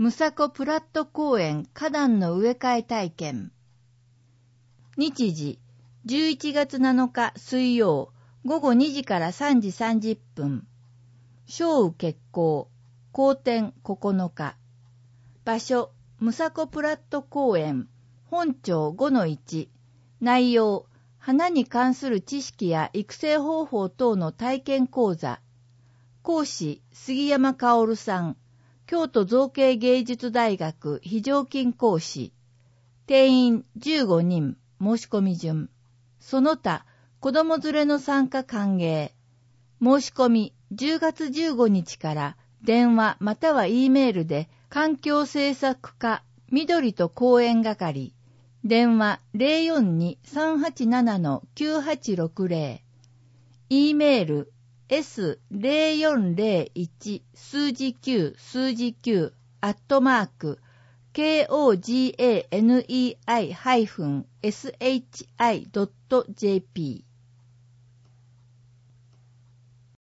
むさこプラット公園花壇の植え替え体験。日時、11月7日水曜、午後2時から3時30分。小雨決行、好天9日。場所、むさこプラット公園、本町 5-1。内容、花に関する知識や育成方法等の体験講座。講師、杉山薫さん。京都造形芸術大学非常勤講師。定員15人、申し込み順。その他、子供連れの参加歓迎。申し込み10月15日から電話または E メールで環境政策課緑と公園係。電話 042-387-9860。E メールS0401 数字9数字9KOGANEI-SHI.jp